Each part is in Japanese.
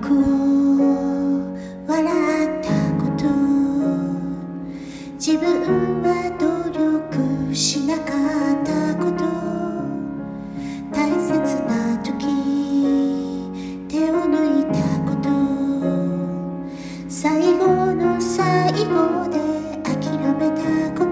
を笑ったこと、自分は努力しなかったこと、大切な時手を抜いたこと、最後の最後で諦めたこと、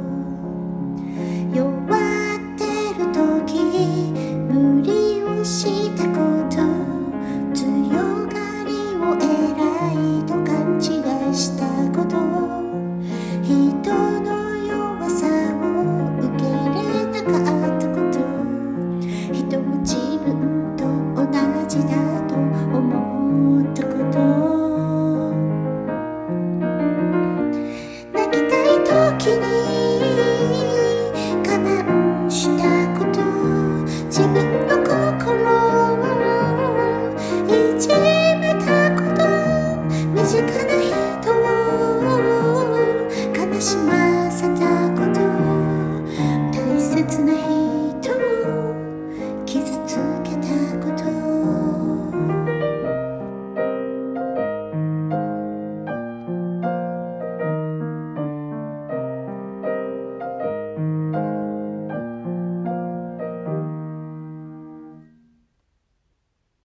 弱ってる時無理をしたこと、強がりを偉いと勘違いしたこと、人の弱さを受け入れなかったこと、人も自分と同じだと思ったこと、泣きたい時に我慢したこと、自分の心をいじめたこと、身近な人を悲しま